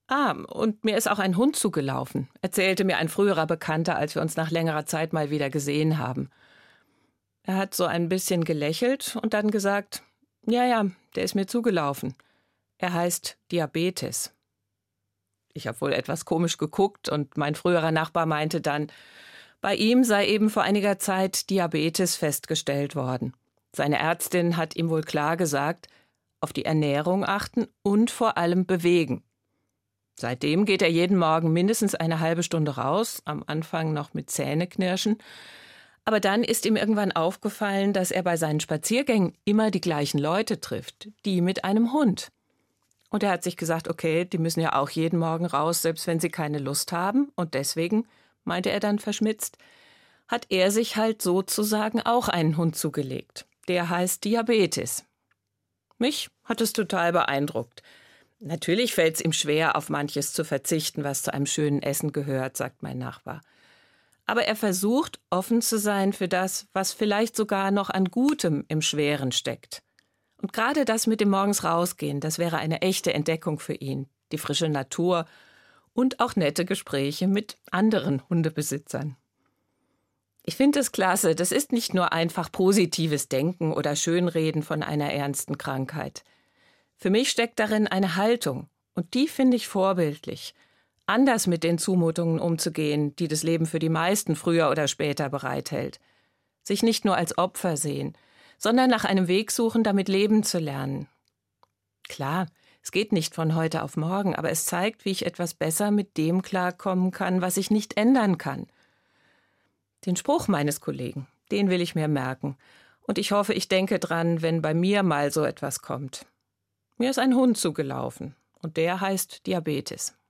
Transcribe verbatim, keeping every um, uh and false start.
Ah, und mir ist auch ein Hund zugelaufen, erzählte mir ein früherer Bekannter, als wir uns nach längerer Zeit mal wieder gesehen haben. Er hat so ein bisschen gelächelt und dann gesagt, ja, ja, der ist mir zugelaufen. Er heißt Diabetes. Ich habe wohl etwas komisch geguckt und mein früherer Nachbar meinte dann, bei ihm sei eben vor einiger Zeit Diabetes festgestellt worden. Seine Ärztin hat ihm wohl klar gesagt, auf die Ernährung achten und vor allem bewegen. Seitdem geht er jeden Morgen mindestens eine halbe Stunde raus, am Anfang noch mit Zähneknirschen. Aber dann ist ihm irgendwann aufgefallen, dass er bei seinen Spaziergängen immer die gleichen Leute trifft, die mit einem Hund. Und er hat sich gesagt, okay, die müssen ja auch jeden Morgen raus, selbst wenn sie keine Lust haben. Und deswegen, meinte er dann verschmitzt, hat er sich halt sozusagen auch einen Hund zugelegt. Der heißt Diabetes. Mich hat es total beeindruckt. Natürlich fällt es ihm schwer, auf manches zu verzichten, was zu einem schönen Essen gehört, sagt mein Nachbar. Aber er versucht, offen zu sein für das, was vielleicht sogar noch an Gutem im Schweren steckt. Und gerade das mit dem morgens rausgehen, das wäre eine echte Entdeckung für ihn. Die frische Natur und auch nette Gespräche mit anderen Hundebesitzern. Ich finde es klasse, das ist nicht nur einfach positives Denken oder Schönreden von einer ernsten Krankheit. Für mich steckt darin eine Haltung und die finde ich vorbildlich. Anders mit den Zumutungen umzugehen, die das Leben für die meisten früher oder später bereithält. Sich nicht nur als Opfer sehen, sondern nach einem Weg suchen, damit leben zu lernen. Klar, es geht nicht von heute auf morgen, aber es zeigt, wie ich etwas besser mit dem klarkommen kann, was ich nicht ändern kann. Den Spruch meines Kollegen, den will ich mir merken. Und ich hoffe, ich denke dran, wenn bei mir mal so etwas kommt. Mir ist ein Hund zugelaufen und der heißt Diabetes.